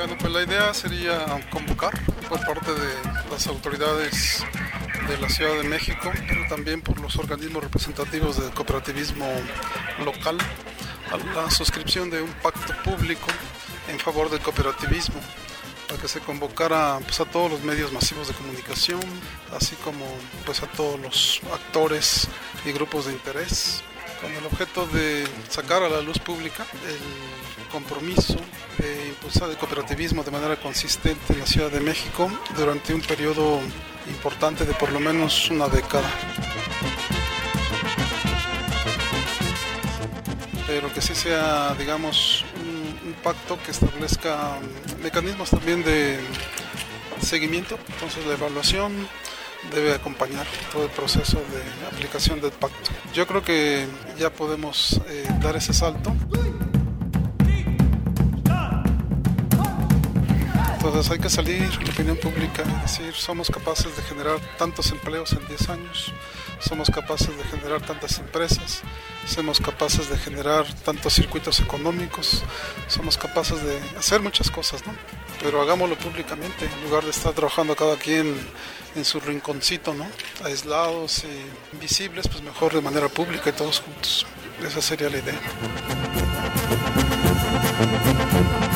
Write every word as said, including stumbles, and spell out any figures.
Bueno, pues la idea sería convocar por parte de las autoridades de la Ciudad de México, pero también por los organismos representativos del cooperativismo local, a la suscripción de un pacto público en favor del cooperativismo, para que se convocara pues, a todos los medios masivos de comunicación, así como pues, a todos los actores y grupos de interés, con el objeto de sacar a la luz pública el compromiso de impulsar el cooperativismo de manera consistente en la Ciudad de México durante un periodo importante de por lo menos una década. Pero que sí sea, digamos, un, un pacto que establezca mecanismos también de seguimiento. Entonces la evaluación debe acompañar todo el proceso de aplicación del pacto. Yo creo que ya podemos eh, dar ese salto. Entonces hay que salir a la opinión pública y decir, somos capaces de generar tantos empleos en diez años, somos capaces de generar tantas empresas, somos capaces de generar tantos circuitos económicos, somos capaces de hacer muchas cosas, ¿no? Pero hagámoslo públicamente, en lugar de estar trabajando cada quien en su rinconcito, ¿no? Aislados y invisibles, pues mejor de manera pública y todos juntos. Esa sería la idea.